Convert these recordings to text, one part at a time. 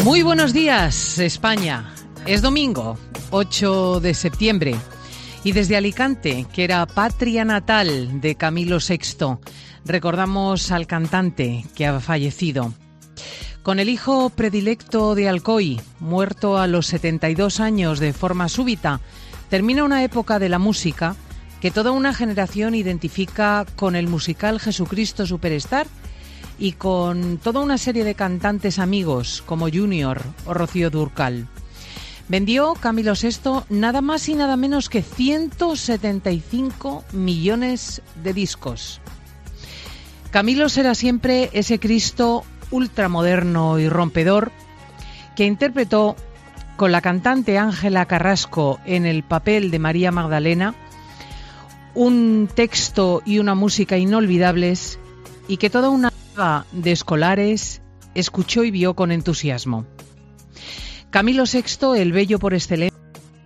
Muy buenos días, España. Es domingo, 8 de septiembre. Y desde Alicante, que era patria natal de Camilo VI, recordamos al cantante que ha fallecido. Con el hijo predilecto de Alcoy, muerto a los 72 años de forma súbita, termina una época de la música que toda una generación identifica con el musical Jesucristo Superstar y con toda una serie de cantantes amigos como Junior o Rocío Dúrcal. Vendió Camilo VI nada más y nada menos que 175 millones de discos. Camilo será siempre ese Cristo ultramoderno y rompedor que interpretó con la cantante Ángela Carrasco en el papel de María Magdalena, un texto y una música inolvidables y que toda una de escolares escuchó y vio con entusiasmo. Camilo VI, el bello por excelencia,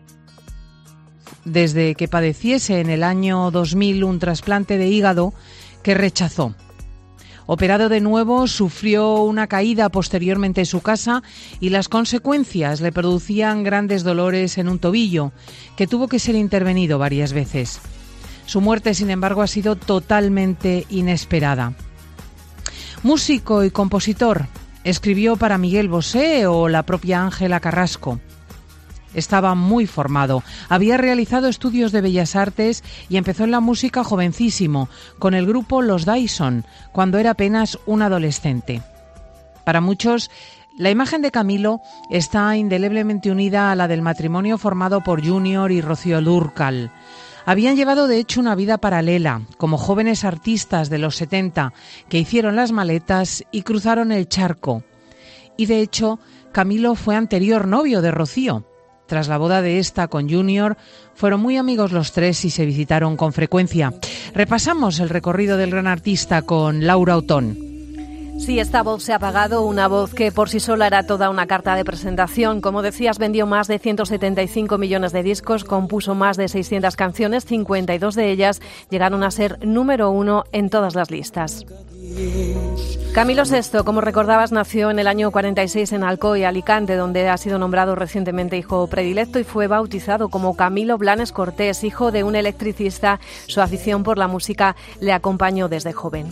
desde que padeciese en el año 2000 un trasplante de hígado que rechazó. Operado de nuevo, sufrió una caída posteriormente en su casa y las consecuencias le producían grandes dolores en un tobillo, que tuvo que ser intervenido varias veces. Su muerte, sin embargo, ha sido totalmente inesperada. Músico y compositor, escribió para Miguel Bosé o la propia Ángela Carrasco. Estaba muy formado, había realizado estudios de Bellas Artes y empezó en la música jovencísimo, con el grupo Los Dyson, cuando era apenas un adolescente. Para muchos, la imagen de Camilo está indeleblemente unida a la del matrimonio formado por Junior y Rocío Dúrcal. Habían llevado de hecho una vida paralela, como jóvenes artistas de los 70 que hicieron las maletas y cruzaron el charco. Y de hecho, Camilo fue anterior novio de Rocío. Tras la boda de esta con Junior, fueron muy amigos los tres y se visitaron con frecuencia. Repasamos el recorrido del gran artista con Laura Otón. Sí, esta voz se ha apagado, una voz que por sí sola era toda una carta de presentación. Como decías, vendió más de 175 millones de discos, compuso más de 600 canciones, 52 de ellas llegaron a ser número 1 en todas las listas. Camilo VI, como recordabas, nació en el año 46 en Alcoy, Alicante, donde ha sido nombrado recientemente hijo predilecto y fue bautizado como Camilo Blanes Cortés, hijo de un electricista. Su afición por la música le acompañó desde joven.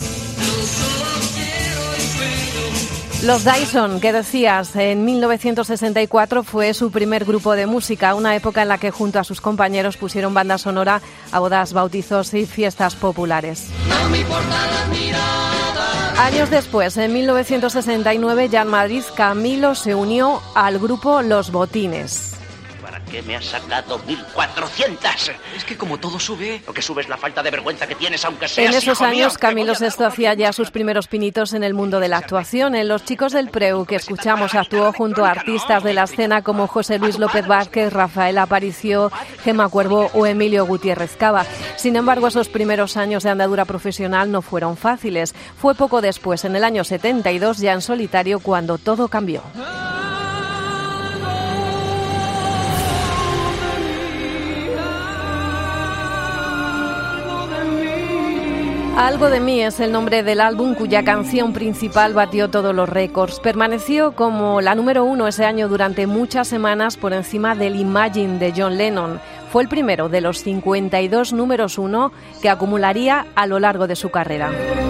Los Dyson, que decías, en 1964 fue su primer grupo de música, una época en la que junto a sus compañeros pusieron banda sonora a bodas, bautizos y fiestas populares. No me importa la mirada. Años después, en 1969, ya en Madrid, Camilo se unió al grupo Los Botines. ¿Para qué me has sacado 1.400? Es que como todo sube... Lo que sube es la falta de vergüenza que tienes, aunque seas En esos hijo años, mío, Camilo VI hacía ya sus primeros pinitos en el mundo de la actuación. En Los Chicos del Preu, que escuchamos, actuó junto a artistas de la escena como José Luis López Vázquez, Rafael Aparicio, Gemma Cuervo o Emilio Gutiérrez Cava. Sin embargo, esos primeros años de andadura profesional no fueron fáciles. Fue poco después, en el año 72, ya en solitario, cuando todo cambió. Algo de mí es el nombre del álbum cuya canción principal batió todos los récords. Permaneció como la número 1 ese año durante muchas semanas por encima del Imagine de John Lennon. Fue el primero de los 52 números 1 que acumularía a lo largo de su carrera.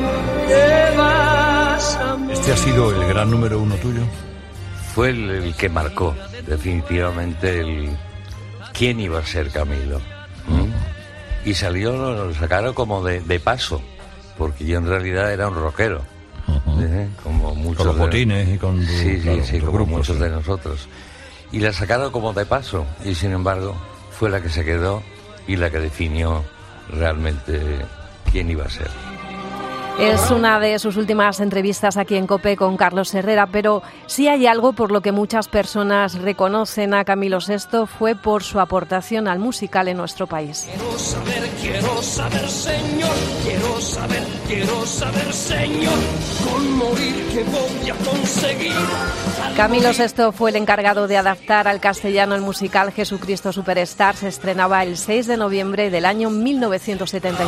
¿Este ha sido el gran número 1 tuyo? Fue el que marcó definitivamente quién iba a ser Camilo. Y lo sacaron como de paso, porque yo en realidad era un rockero, como muchos con los Botines y con sí, como grupos, muchos de nosotros. Y la sacaron como de paso, y sin embargo fue la que se quedó y la que definió realmente quién iba a ser. Es una de sus últimas entrevistas aquí en COPE con Carlos Herrera, pero si hay algo por lo que muchas personas reconocen a Camilo VI fue por su aportación al musical en nuestro país. Quiero saber, Señor, quiero saber, Señor, con morir que voy a conseguir. Camilo VI fue el encargado de adaptar al castellano el musical Jesucristo Superstar. Se estrenaba el 6 de noviembre del año 1975.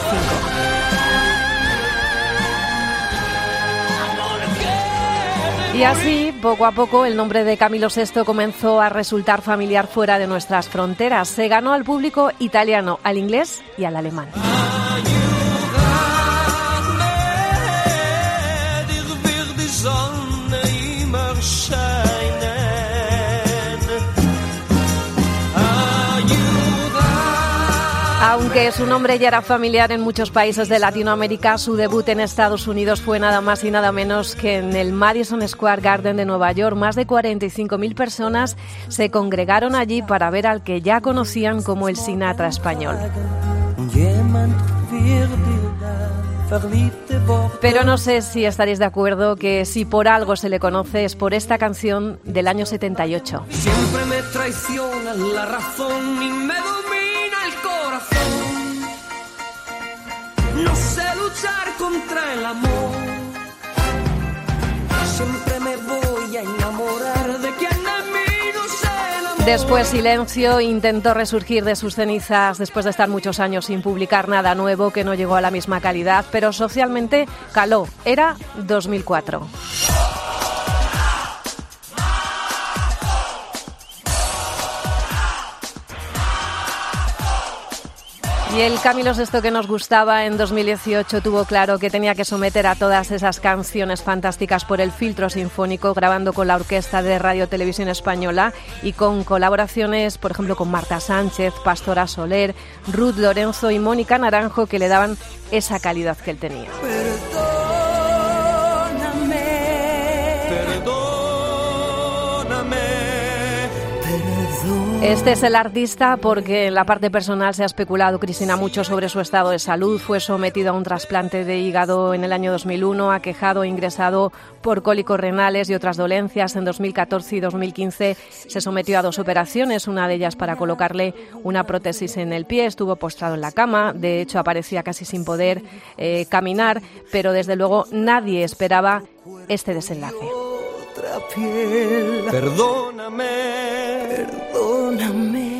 Y así, poco a poco, el nombre de Camilo VI comenzó a resultar familiar fuera de nuestras fronteras. Se ganó al público italiano, al inglés y al alemán. Aunque su nombre ya era familiar en muchos países de Latinoamérica, su debut en Estados Unidos fue nada más y nada menos que en el Madison Square Garden de Nueva York. Más de 45.000 personas se congregaron allí para ver al que ya conocían como el Sinatra español. Pero no sé si estaréis de acuerdo que si por algo se le conoce es por esta canción del año 78. Siempre me traiciona la razón y me domina el corazón. No sé luchar contra el amor. Siempre me voy a enamorar de quien de mí no se enamora. Después Silencio intentó resurgir de sus cenizas después de estar muchos años sin publicar nada nuevo, que no llegó a la misma calidad, pero socialmente caló. Era 2004. Y el Camilo VI que nos gustaba en 2018 tuvo claro que tenía que someter a todas esas canciones fantásticas por el filtro sinfónico, grabando con la Orquesta de Radio Televisión Española y con colaboraciones, por ejemplo, con Marta Sánchez, Pastora Soler, Ruth Lorenzo y Mónica Naranjo, que le daban esa calidad que él tenía. Este es el artista porque en la parte personal se ha especulado, Cristina, mucho sobre su estado de salud. Fue sometido a un trasplante de hígado en el año 2001, aquejado e ingresado por cólicos renales y otras dolencias. En 2014 y 2015 se sometió a 2 operaciones, una de ellas para colocarle una prótesis en el pie. Estuvo postrado en la cama, de hecho aparecía casi sin poder caminar, pero desde luego nadie esperaba este desenlace. Perdóname.